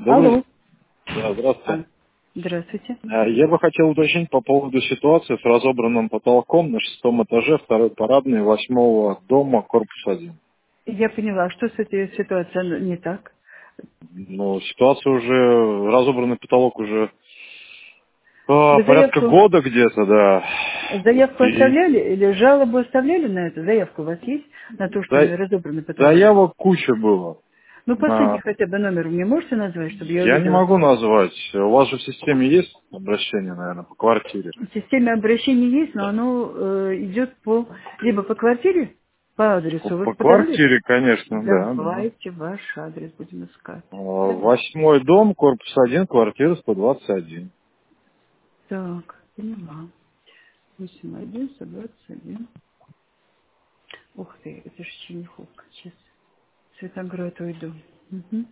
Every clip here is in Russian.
Добрый Алло. день. Да, здравствуйте. А, здравствуйте. Я бы хотел уточнить по поводу ситуации с разобранным потолком на шестом этаже второй парадной восьмого дома, корпус 1. Я поняла, что с этой ситуацией не так. Ну, ситуация уже, разобранный потолок уже Вы порядка заявку, года где-то, да. заявку И оставляли или жалобу оставляли на это? Заявка у вас есть на то, что за- разобранный потолок? заявок куча было. Ну, последний хотя бы номер мне можете назвать, чтобы я Я не увидела? могу назвать. У вас же в системе есть обращение, наверное, по квартире? В системе обращений есть, но оно идет либо по квартире, по адресу. Вы По подали? квартире, конечно, да. Да. Давайте ваш адрес будем искать. Восьмой дом, корпус 1, квартира 121. Так, поняла. 81, 121. Ух ты, это же Черняховка. Сейчас Светоград уйду. Мгм.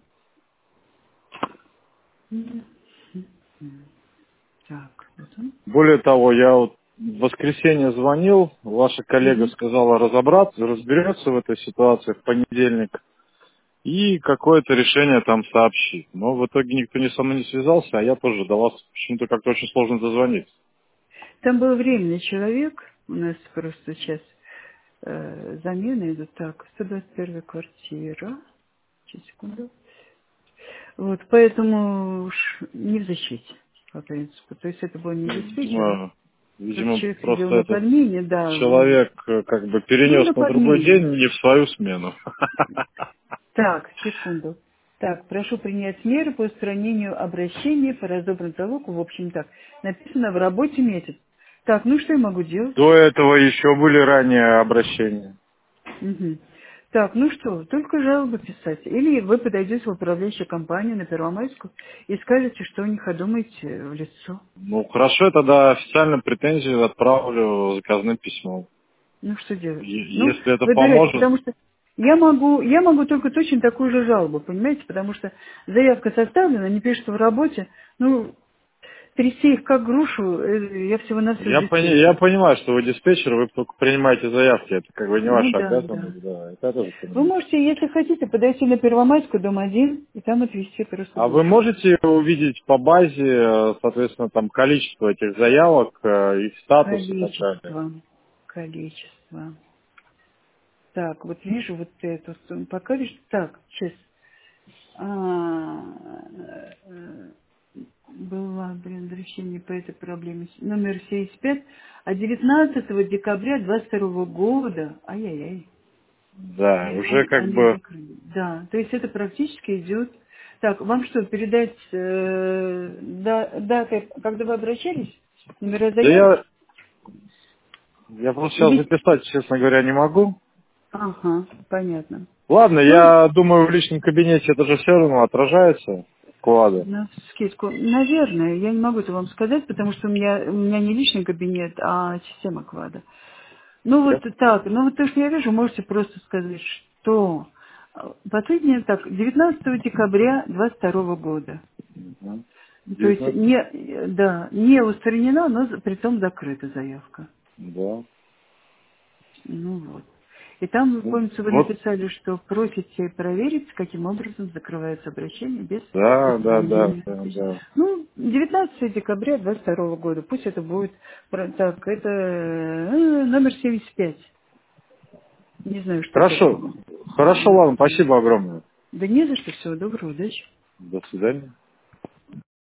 Мгм. Мгм. Так, вот он. Более того, я вот в воскресенье звонил, ваша коллега Мгм. сказала разобраться, разберется в этой ситуации в понедельник и какое-то решение там сообщит. Но в итоге никто не со мной не связался, а я тоже до вас почему-то как-то очень сложно дозвониться. Там был временный человек. У нас просто сейчас замены идут. Так, 121 квартира. Сейчас, секунду. Вот, поэтому уж не в защите, по принципу. То есть это был не диспетчер. Видимо, Просто видимо, человек сидел просто на этот подмене, да. человек как бы Ну, перенес на на другой подмене. день не в свою смену. Так, секунду. Так, прошу принять меры по устранению обращения по разобранному залогу. В общем, так, написано в работе месяц. Так, ну что я могу делать? До этого еще были ранее обращения. Мгм. Так, ну что, только жалобы писать. Или вы подойдете в управляющую компанию на Первомайскую и скажете, что у них думаете в лицо. Ну хорошо, я тогда официально претензию отправлю заказным письмом. Ну что делать? Ну, Если это выбирайте, поможет. потому что я могу только точно такую же жалобу, понимаете, потому что заявка составлена, они пишут в работе, ну, трясти их как грушу, я всего-навсего Я диспетчер. понимаю, что вы диспетчер, вы только принимаете заявки, это как бы не Ну ваша да, да. обязанность, да, это я тоже Вы понимаю. можете, если хотите, подойти на Первомайскую, дом 1, и там отвезти просто А вы душу. можете увидеть по базе, соответственно, там количество этих заявок, их статус и так далее? Количество. Количество. Так, вот вижу вот эту. Пока вижу. Так, сейчас. Была, обращение по этой проблеме. Номер 75. А 19 декабря 22 года. Ай-яй-яй. Да, уже как Они бы... закрыли. Да, то есть это практически идет. Так, вам что, передать даты, когда вы обращались? Номера Да заявок? я просто сейчас Или... записать, честно говоря, не могу. Ага, понятно. Ладно, Ну, я думаю, в личном кабинете это же все равно отражается, вклады. на скидку. Наверное, я не могу это вам сказать, потому что у меня не личный кабинет, а система квада. Ну Я вот так, ну вот то, что я вижу, можете просто сказать, что последнее так, 19 декабря 22 года. Мгм. То есть 19. не устранена, но притом закрыта заявка. Да. Ну вот. И там, Ну, помните, вы вот, написали, что просите проверить, каким образом закрывается обращение без да, устранения. да. Ну, 19 декабря 22 года. Пусть это будет, так, это номер 75. Не знаю, что Хорошо. это. Хорошо, ладно, спасибо огромное. Да не за что, всего доброго, удачи. До свидания.